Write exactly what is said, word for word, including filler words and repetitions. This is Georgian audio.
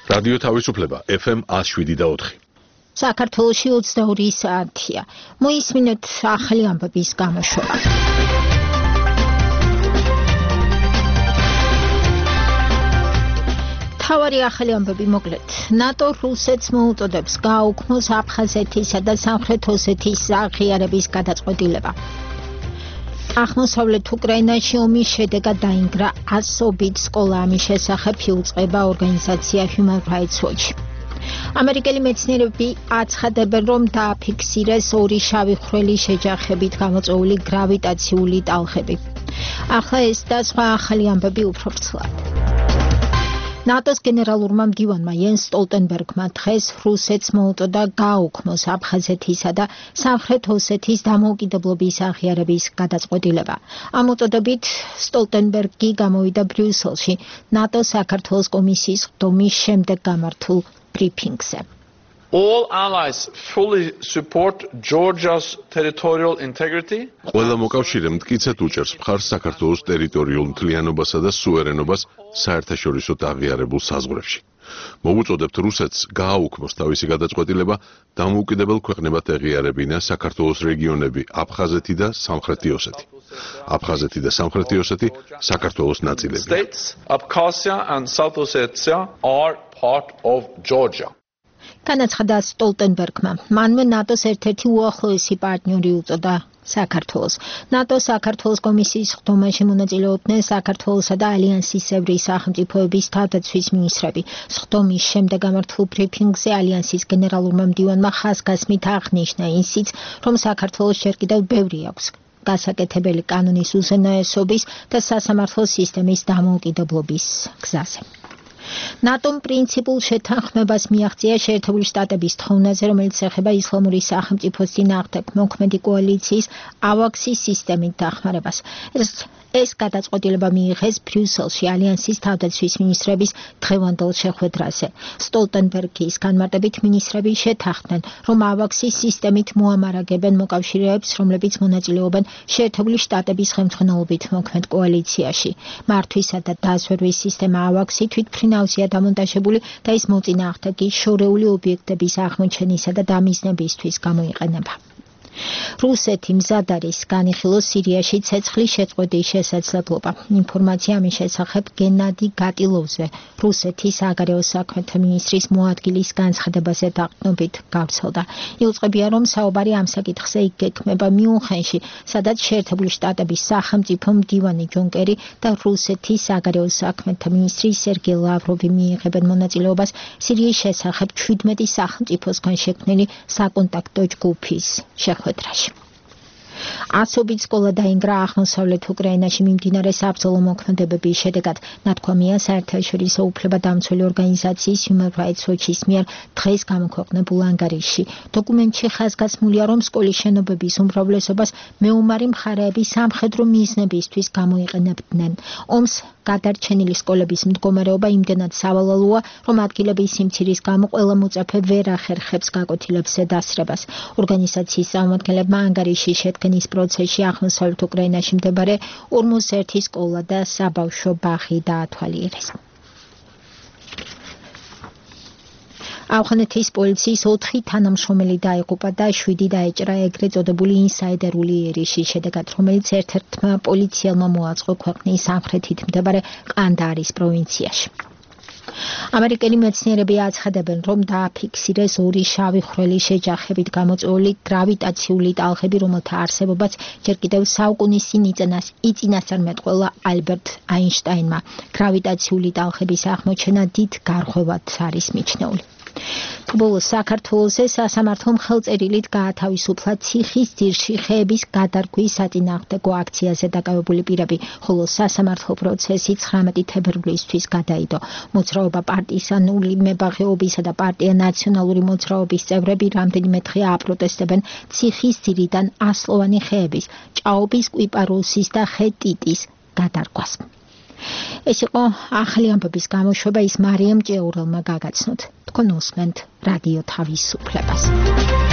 რადიო თავისუფლება F M one oh seven და four. საქართველოში ოცდაორი საათია. მოისმინეთ ახალი ამბების გამოშვება. თავარი ახალი ამბები მოკლედ. ნატო რუსეთს მოუწოდებს გააუქმოს აფხაზეთისა და სამხრეთ ოსეთის აღიარების გადაწყვეტილება. აღმოსავლეთ უკრაინაში ომის შედეგად დაინგრა ასობით სკოლა, ამის შესახებ იუწყება ორგანიზაცია Human Rights Watch. ამერიკელი მეცნიერები აცხადებენ, რომ დააფიქსირეს ორი შავი ხვრელის შეჯახებით გამოწვეული გრავიტაციული ტალღები. ახლა ეს და სხვა ახალი ამბები უფრო ვრცლად. ნატოს გენერალურმა მდივანმა იენს სტოლტენბერგმა დღეს რუსეთს მოუწოდა გააუქმოს აფხაზეთისა და სამხრეთ ოსეთის დამოუკიდებლობის აღიარების გადაწყვეტილება. ამ უწოდებით სტოლტენბერგი გამოვიდა ბრიუსელში ნატოს საქართველოს კომისიის ხდომის შემდეგ გამართულ ბრიფინგზე. All allies fully support Georgia's territorial integrity. ყველა მოკავშირე მტკიცედ უჭერს მხარს საქართველოს ტერიტორიულ მთლიანობასა და სუვერენობას საერთაშორისოდ აღიარებულ საზღვრებში. მოვუწოდებთ რუსეთს გააუქმოს თავისი გადაწყვეტილება დამოუკიდებელ ქვეყნებად ეღიარებინა საქართველოს რეგიონები აფხაზეთი და სამხრეთი ოსეთი. აფხაზეთი და სამხრეთი ოსეთი საქართველოს ნაწილებია. States Abkhazia and South Ossetia are part of Georgia. განაცხადა სტოლტენბერგმა, მანვე ნატოს ერთ-ერთი უახლოესი პარტნიორი უწოდა საქართველოს. ნატო საქართველოს კომისიის ხდომაში მონაწილეობდნენ საქართველოსა და ალიანსის წევრი სახელმწიფოების თავდაცვის მინისტრები. ხდომის შემდეგ გამართულ ბრიფინგზე ალიანსის გენერალურმა მდივანმა ხაზგასმით აღნიშნა ისიც, რომ საქართველოს ჯერ კიდევ ბევრი აქვს გასაკეთებელი კანონის უზენაესობის და სასამართლო სისტემის დამოუკიდებლობის გზაზე. ნატომ პრინციპულ შეთანხმებას მიაღწია შეერთებული შტატების თხოვნაზე, რომელიც ეხება ისლამური სახელმწიფოს წინააღმდეგ მოქმედი კოალიციის ავაქსის სისტემით დახმარებას. ეს ეს გადაწყვეტილება მიიღეს ბრიუსელში ალიანსის თავდაცვის მინისტრების დღევანდელ შეხვედრაზე. სტოლტენბერგის განმარტებით მინისტრები შეთანხმდნენ, რომ ავაქსის სისტემით მოამარაგებენ მოკავშირეებს, რომლებიც მონაწილეობენ შეერთებული შტატების ხელმძღვანელობით მოქმედ კოალიციაში. მართვისა და დაზვერვის სისტემა ავაქსი თვითმფრინავზეა დამონტაჟებული და ის მოწინააღმდეგე შორეული ობიექტების აღმოჩენისა და დამიზნებისთვის გამოიყენება. რუსეთი მზად არის განიხილოს სირიაში ცეცხლის შეწყვეტის შესაძლებლობა. ინფორმაცია ამის შესახებ გენადი გატილოვზე, რუსეთის საგარეო საქმეთა მინისტრის მოადგილის განცხადებაზე დაყრდნობით გავრცელდა. იუწყებია, რომ საუბარი ამ საკითხზე იგეგმება მიუნხენში, სადაც შეერთებული შტატების სახელმწიფო მდივანი ჯონ კერი და რუსეთის საგარეო საქმეთა მინისტრი სერგეი ლავროვი მიიღებენ მონაწილეობას სირიის შესახებ ჩვიდმეტი სახელმწიფოსგან შექმნილი საკონტაქტო ჯგუფის შეხვედრაში. ასობით სკოლა დაინგრა აღმოსავლეთ უკრაინაში მიმდინარე საბრძოლო მოქმედებების შედეგად. ნათქვამია საერთაშორისო უფლებადამცველი ორგანიზაციის Human Rights Watch-ის მიერ დღეს გამოქვეყნებულ ანგარიშში. დოკუმენტში ხაზგასმულია, რომ სკოლის შენობების უმრავლესობას მეომარი მხარეები სამხედრო მიზნებისთვის გამოიყენებდნენ. ომს გადარჩენილი სკოლების მდგომარეობა იმდენად სავალალოა, რომ ადგილების სიმცირის გამო ყველა მოწაფე ვერ ახერხებს გაკვეთილებს დასრებას. ორგანიზაციის წარმომადგენლებმა ანგარიშის შედგენის პროცესში აღმოსავლეთ უკრაინაში მდებარე ორმოცდაერთი სკოლა და საბავშვო ბაღი დაათვალიერეს. ავღანეთის პოლიციის ოთხი თანამშრომელი დაიღუპა და შვიდი დაეჭრა ეგრეთ წოდებული ინსაიდერული იერიშის შედეგად, რომელიც ერთ-ერთმა პოლიციელმა მოაწყო ქვეყნის სამხრეთით მდებარე ყანდაარის პროვინციაში. ამერიკელი მეცნიერები აცხადებენ, რომ დააფიქსირეს ორი შავი ხვრელის შეჯახებით გამოწვეული გრავიტაციული ტალღები, რომელთა არსებობაც ჯერ კიდევ საუკუნის წინ იწინასწარმეტყველა ალბერტ აინშტაინმა. გრავიტაციული ტალღების აღმოჩენა დიდ გარღვევად არის მიჩნეული. ბოლოს საქართველოზე სასამართლომ ხელწერილით გაათავისუფლა ციხის ძირში ხეების გადარგვის საწინააღმდეგო აქციაზე დაკავებული პირები, ხოლო სასამართლო პროცესი ცხრამეტი თებერვლისთვის გადაიდო. მოძრაობა პარტიზანული მებაღეობისა და პარტია ნაციონალური მოძრაობის წევრები რამდენიმე დღეა აპროტესტებენ ციხის ძირიდან ასლოვანი ხეების, ჭაობის კვიპაროსის და ხე ტიტის გადარგვას. ეს იყო ახალი ამბების გამოშვება, ის მარიამ ჭეურელმა გაგაცნოთ. თქვენ უსმენთ რადიო თავისუფლებას.